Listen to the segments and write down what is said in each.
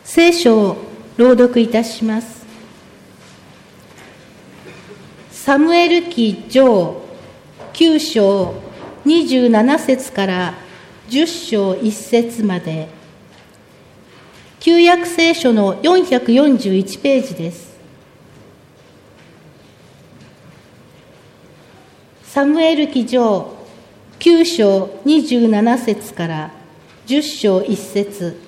聖書を朗読いたします。サムエル記上9章27節から10章1節まで、旧約聖書の441ページです。サムエル記上9章27節から10章1節。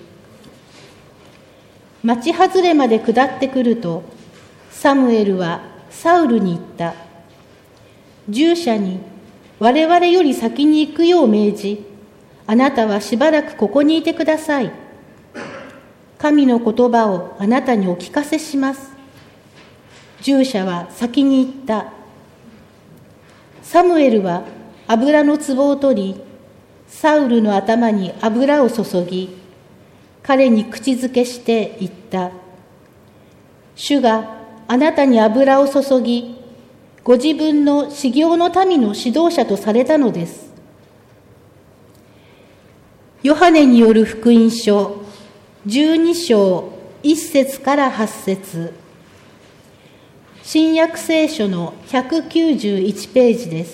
町外れまで下ってくると、サムエルはサウルに言った。従者に我々より先に行くよう命じ、あなたはしばらくここにいてください。神の言葉をあなたにお聞かせします。従者は先に行った。サムエルは油の壺を取り、サウルの頭に油を注ぎ、彼に口づけして言った。主があなたに油を注ぎ、ご自分の修行の民の指導者とされたのです。ヨハネによる福音書12章1節から8節。新約聖書の191ページです。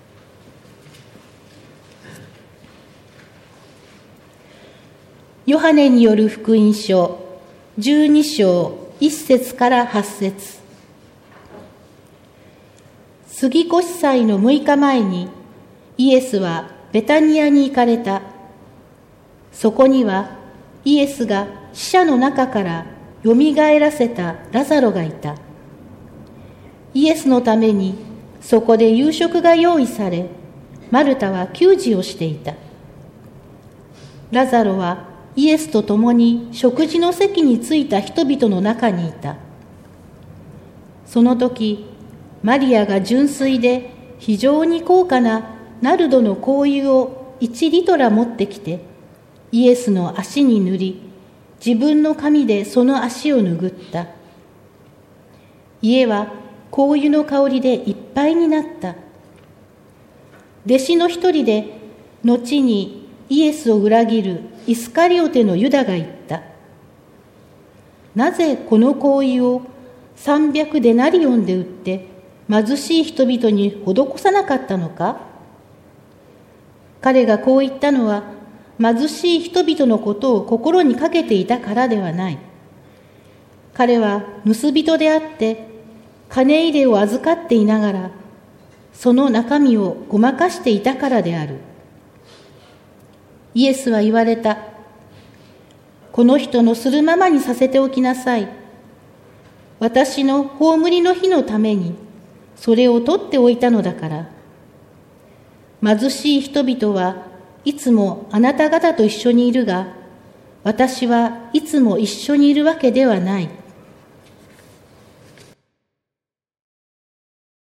ヨハネによる福音書12章1節から8節。杉越祭の6日前にイエスはベタニアに行かれた。そこにはイエスが死者の中からよみがえらせたラザロがいた。イエスのためにそこで夕食が用意され、マルタは給仕をしていた。ラザロはイエスと共に食事の席に着いた人々の中にいた。その時、マリアが純粋で非常に高価なナルドの香油を1リトラ持ってきて、イエスの足に塗り、自分の髪でその足を拭った。家は香油の香りでいっぱいになった。弟子の一人で、後にイエスを裏切るイスカリオテのユダが言った。なぜこの香油を300デナリオンで売って貧しい人々に施さなかったのか。彼がこう言ったのは、貧しい人々のことを心にかけていたからではない。彼は盗人であって、金入れを預かっていながら、その中身をごまかしていたからである。イエスは言われた。この人のするままにさせておきなさい。私の葬りの日のために、それを取っておいたのだから。貧しい人々はいつもあなた方と一緒にいるが、私はいつも一緒にいるわけではない。